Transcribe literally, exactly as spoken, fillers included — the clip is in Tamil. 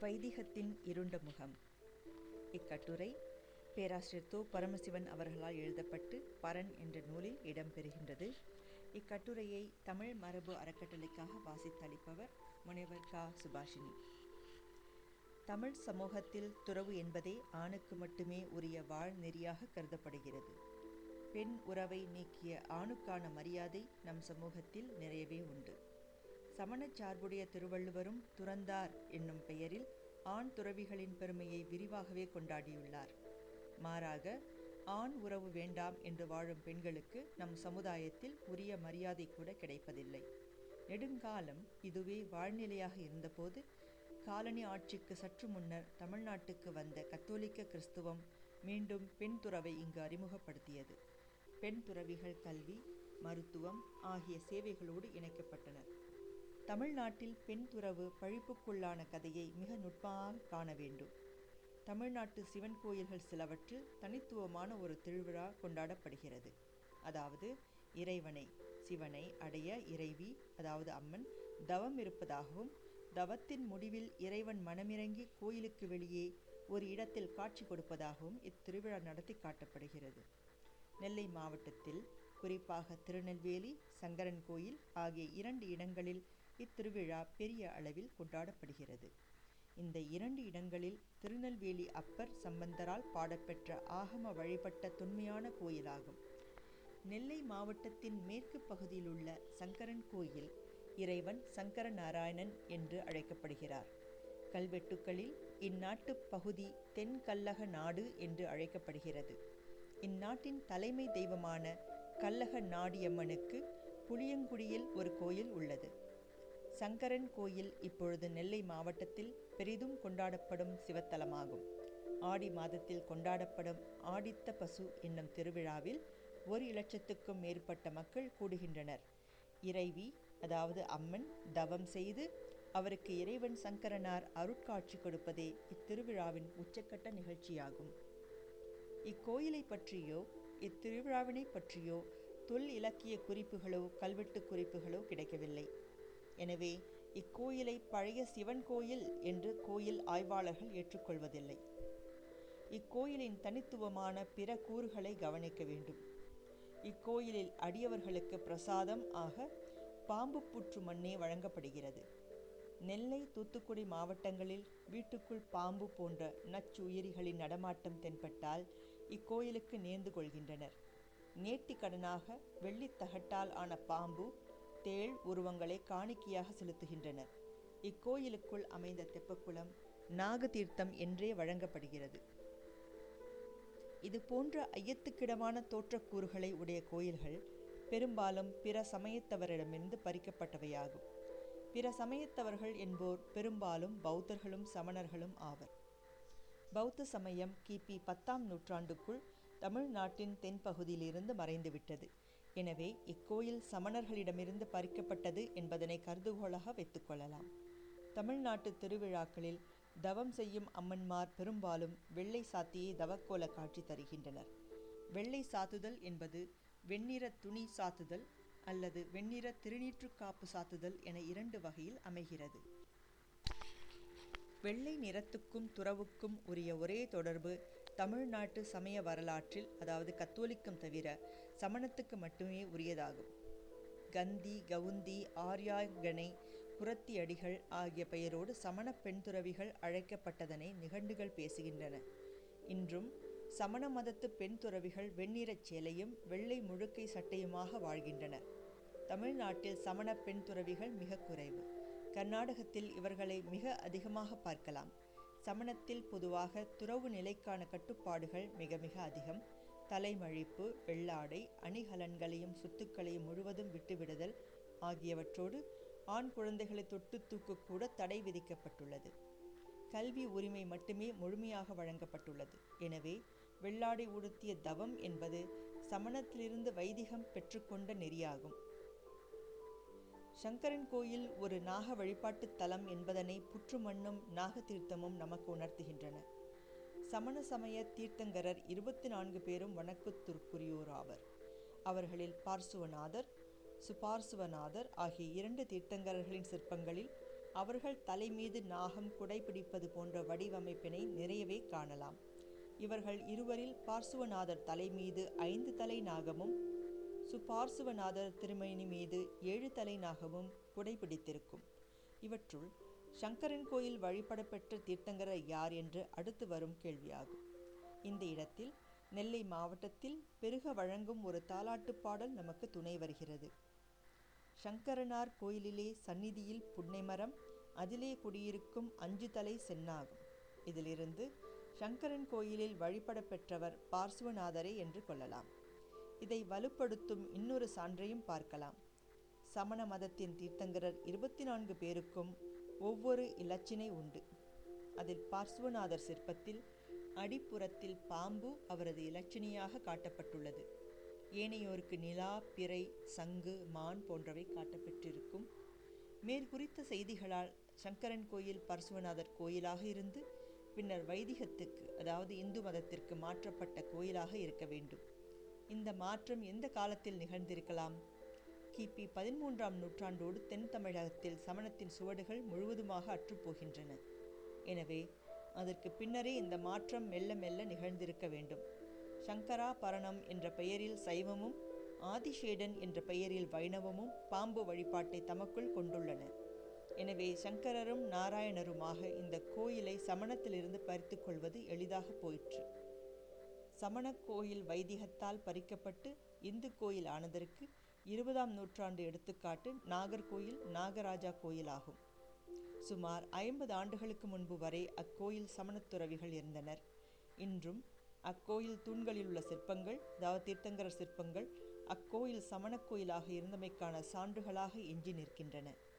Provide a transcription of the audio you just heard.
வைதிகத்தின் இருண்ட முகம். இக்கட்டுரை பேராசிரியர் தோ பரமசிவன் அவர்களால் எழுதப்பட்டு பரன் என்ற நூலில் இடம்பெறுகின்றது. இக்கட்டுரையை தமிழ் மரபு அறக்கட்டளைக்காக வாசித்தளிப்பவர் முனைவர் க சுபாஷினி. தமிழ் சமூகத்தில் துறவு என்பதே ஆணுக்கு மட்டுமே உரிய வாழ் நெறியாக கருதப்படுகிறது. பெண் உறவை நீக்கிய ஆணுக்கான மரியாதை நம் சமூகத்தில் நிறையவே உண்டு. சமணச் சார்புடைய திருவள்ளுவரும் துறந்தார் என்னும் பெயரில் ஆண் துறவிகளின் பெருமையை விரிவாகவே கொண்டாடியுள்ளார். மாறாக ஆண் உறவு வேண்டாம் என்று வாழும் பெண்களுக்கு நம் சமுதாயத்தில் உரிய மரியாதை கூட கிடைப்பதில்லை. நெடுங்காலம் இதுவே வாழ்நிலையாக இருந்தபோது காலனி ஆட்சிக்கு சற்று முன்னர் தமிழ்நாட்டுக்கு வந்த கத்தோலிக்க கிறிஸ்துவம் மீண்டும் பெண் துறவை இங்கு அறிமுகப்படுத்தியது. பெண் துறவிகள் கல்வி, மருத்துவம் ஆகிய சேவைகளோடு இணைக்கப்பட்டனர். தமிழ்நாட்டில் பெண் துறவு பழிப்புக்குள்ளான கதையை மிக நுட்பமாக காண வேண்டும். தமிழ்நாட்டு சிவன் கோயில்கள் சிலவற்றில் தனித்துவமான ஒரு திருவிழா கொண்டாடப்படுகிறது. அதாவது இறைவனை சிவனை அடைய இறைவி, அதாவது அம்மன் தவம் இருப்பதாகவும், தவத்தின் முடிவில் இறைவன் மனமிறங்கி கோயிலுக்கு வெளியே ஒரு இடத்தில் காட்சி கொடுப்பதாகவும் இத்திருவிழா நடத்தி காட்டப்படுகிறது. நெல்லை மாவட்டத்தில் குறிப்பாக திருநெல்வேலி, சங்கரன் கோயில் ஆகிய இரண்டு இடங்களில் இத்திருவிழா பெரிய அளவில் கொண்டாடப்படுகிறது. இந்த இரண்டு இடங்களில் திருநெல்வேலி அப்பர் சம்பந்தரால் பாடப்பெற்ற ஆகம வழிபட்ட தொன்மையான கோயிலாகும். நெல்லை மாவட்டத்தின் மேற்கு பகுதியில் உள்ள சங்கரன் கோயில் இறைவன் சங்கர நாராயணன் என்று அழைக்கப்படுகிறார். கல்வெட்டுக்களில் இந்நாட்டு பகுதி தென்கல்லக நாடு என்று அழைக்கப்படுகிறது. இந்நாட்டின் தலைமை தெய்வமான கல்லக நாடியம்மனுக்கு புளியங்குடியில் ஒரு கோயில் உள்ளது. சங்கரன் கோயில் இப்பொழுது நெல்லை மாவட்டத்தில் பெரிதும் கொண்டாடப்படும் சிவத்தலமாகும். ஆடி மாதத்தில் கொண்டாடப்படும் ஆடித்த பசு என்னும் திருவிழாவில் ஒரு இலட்சத்துக்கும் மேற்பட்ட மக்கள் கூடுகின்றனர். இறைவி, அதாவது அம்மன் தவம் செய்து அவருக்கு இறைவன் சங்கரனார் அருட்காட்சி கொடுப்பதே இத்திருவிழாவின் உச்சக்கட்ட நிகழ்ச்சியாகும். இக்கோயிலை பற்றியோ இத்திருவிழாவினை பற்றியோ தொல் இலக்கிய குறிப்புகளோ கல்வெட்டு குறிப்புகளோ கிடைக்கவில்லை. எனவே இக்கோயிலை பழைய சிவன் கோயில் என்று கோயில் ஆய்வாளர்கள் ஏற்றுக்கொள்வதில்லை. இக்கோயிலின் தனித்துவமான பிற கூறுகளை கவனிக்க வேண்டும். இக்கோயிலில் அடியவர்களுக்கு பிரசாதம் ஆக பாம்பு புற்று மண்ணே வழங்கப்படுகிறது. நெல்லை, தூத்துக்குடி மாவட்டங்களில் வீட்டுக்குள் பாம்பு போன்ற நச்சு உயிரிகளின் நடமாட்டம் தென்பட்டால் இக்கோயிலுக்கு நேர்ந்து கொள்கின்றனர். நேர்த்தி கடனாக வெள்ளித்தகட்டால் ஆன பாம்பு, தேள் உருவங்களை காணிக்கையாக செலுத்துகின்றனர். இக்கோயிலுக்குள் அமைந்த தெப்பக்குளம் நாக தீர்த்தம் என்றே வழங்கப்படுகிறது. இது போன்ற ஐயத்துக்கிடமான தோற்றக்கூறுகளை உடைய கோயில்கள் பெரும்பாலும் பிற சமயத்தவரிடமிருந்து பறிக்கப்பட்டவையாகும். பிற சமயத்தவர்கள் என்போர் பெரும்பாலும் பௌத்தர்களும் சமணர்களும் ஆவர். பௌத்த சமயம் கிபி பத்தாம் நூற்றாண்டுக்குள் தமிழ்நாட்டின் தென்பகுதியிலிருந்து மறைந்துவிட்டது. எனவே இக்கோயில் சமணர்களிடமிருந்து பறிக்கப்பட்டது என்பதனை கருதுகோளாக வைத்துக்கொள்ளலாம். தமிழ்நாட்டு திருவிழாக்களில் தவம் செய்யும் அம்மன்மார் பெரும்பாலும் வெள்ளை சாத்தியை தவக்கோல காட்சி தருகின்றனர். வெள்ளை சாத்துதல் என்பது வெண்ணிற துணி சாத்துதல் அல்லது வெண்ணிற திருநீற்று காப்பு சாத்துதல் என இரண்டு வகையில் அமைகிறது. வெள்ளை நிறத்துக்கும் துறவுக்கும் உரிய ஒரே தொடர்பு தமிழ்நாட்டு சமய வரலாற்றில், அதாவது கத்தோலிக்கம் தவிர சமணத்துக்கு மட்டுமே உரியதாகும். கந்தி, கவுந்தி, ஆர்யாங்கனை, குரத்தி அடிகள் ஆகிய பெயரோடு சமண பெண் துறவிகள் அழைக்கப்பட்டதனை நிகண்டுகள் பேசுகின்றன. இன்றும் சமண மதத்து பெண் துறவிகள் வெண்ணிறச் சேலையும் வெள்ளை முழுக்கை சட்டையுமாக வாழ்கின்றனர். தமிழ்நாட்டில் சமண பெண் துறவிகள் மிக குறைவு. கர்நாடகத்தில் இவர்களை மிக அதிகமாக பார்க்கலாம். சமணத்தில் பொதுவாக துறவு நிலைக்கான கட்டுப்பாடுகள் மிக மிக அதிகம். தலைமழிப்பு, வெள்ளாடை, அணிகலன்களையும் சொத்துக்களையும் முழுவதும் விட்டுவிடுதல் ஆகியவற்றோடு ஆண் குழந்தைகளை தொட்டு தூக்கக்கூட தடை விதிக்கப்பட்டுள்ளது. கல்வி உரிமை மட்டுமே முழுமையாக வழங்கப்பட்டுள்ளது. எனவே வெள்ளாடை உடுத்திய தவம் என்பது சமணத்திலிருந்து வைதிகம் பெற்றுக்கொண்ட நெறியாகும். சங்கரன் கோயில் ஒரு நாக வழிபாட்டு தலம் என்பதனை புற்று மண்ணும் நாக தீர்த்தமும் நமக்கு உணர்த்துகின்றன. சமண சமய தீர்த்தங்கரர் இருபத்தி நான்கு பேரும் வணக்கத்திற்குரியோராவர். அவர்களில் பார்சுவநாதர், சுபார்சுவநாதர் ஆகிய இரண்டு தீர்த்தங்கரர்களின் சிற்பங்களில் அவர்கள் தலை மீது நாகம் குடைபிடிப்பது போன்ற வடிவமைப்பினை நிறையவே காணலாம். இவர்கள் இருவரில் பார்சுவநாதர் தலை மீது ஐந்து தலை நாகமும் சுபார்சுவநாதர் திருமேனி மீது ஏழு தலை நாகமும் குடைபிடித்திருக்கும். இவற்றுள் சங்கரன் கோயில் வழிபடப்பெற்ற தீர்த்தங்கரர் யார் என்று அடுத்து வரும் கேள்வியாகும். இந்த இடத்தில் நெல்லை மாவட்டத்தில் பெருக வழங்கும் ஒரு தாலாட்டு பாடல் நமக்கு துணை வருகிறது. சங்கரனார் கோயிலிலே சந்நிதியில் புன்னைமரம், அதிலே குடியிருக்கும் அஞ்சு தலை சென்னாகும். இதிலிருந்து சங்கரன் கோயிலில் வழிபட பெற்றவர் பார்சுவநாதரே என்று கொள்ளலாம். இதை வலுப்படுத்தும் இன்னொரு சான்றையும் பார்க்கலாம். சமண மதத்தின் தீர்த்தங்கரர் இருபத்தி நான்கு பேருக்கும் ஒவ்வொரு இலச்சினை உண்டு. அதில் பார்சுவநாதர் சிற்பத்தில் அடிப்புறத்தில் பாம்பு அவரது இலச்சினையாக காட்டப்பட்டுள்ளது. ஏனையோருக்கு நிலா, பிறை, சங்கு, மான் போன்றவை காட்டப்பெற்றிருக்கும். மேற்குறித்த செய்திகளால் சங்கரன் கோயில் பார்சுவநாதர் கோயிலாக இருந்து பின்னர் வைதிகத்துக்கு, அதாவது இந்து மதத்திற்கு மாற்றப்பட்ட கோயிலாக இருக்க வேண்டும். இந்த மாற்றம் எந்த காலத்தில் நிகழ்ந்திருக்கலாம்? கிபி பதிமூன்றாம் நூற்றாண்டோடு தென் தமிழகத்தில் சமணத்தின் சுவடுகள் முழுவதுமாக அற்றுப்போகின்றன. எனவே அதற்கு பின்னரே இந்த மாற்றம் மெல்ல மெல்ல நிகழ்ந்திருக்க வேண்டும். சங்கராபரணம் என்ற பெயரில் சைவமும், ஆதிசேடன் என்ற பெயரில் வைணவமும் பாம்பு வழிபாட்டை தமக்குள் கொண்டுள்ளன. எனவே சங்கரரும் நாராயணருமாக இந்த கோயிலை சமணத்திலிருந்து பறித்து கொள்வது எளிதாக போயிற்று. சமண கோயில் வைதிகத்தால் பறிக்கப்பட்டு இந்து கோயில் ஆனதற்கு இருபதாம் நூற்றாண்டு எடுத்துக்காட்டு நாகர்கோயில் நாகராஜா கோயில் ஆகும். சுமார் ஐம்பது ஆண்டுகளுக்கு முன்பு வரை அக்கோயில் சமணத்துறவிகள் இருந்தனர். இன்றும் அக்கோயில் தூண்களில் உள்ள சிற்பங்கள், அதாவது தீர்த்தங்கரர் சிற்பங்கள், அக்கோயில் சமண கோயிலாக இருந்தமைக்கான சான்றுகளாக எஞ்சி நிற்கின்றன.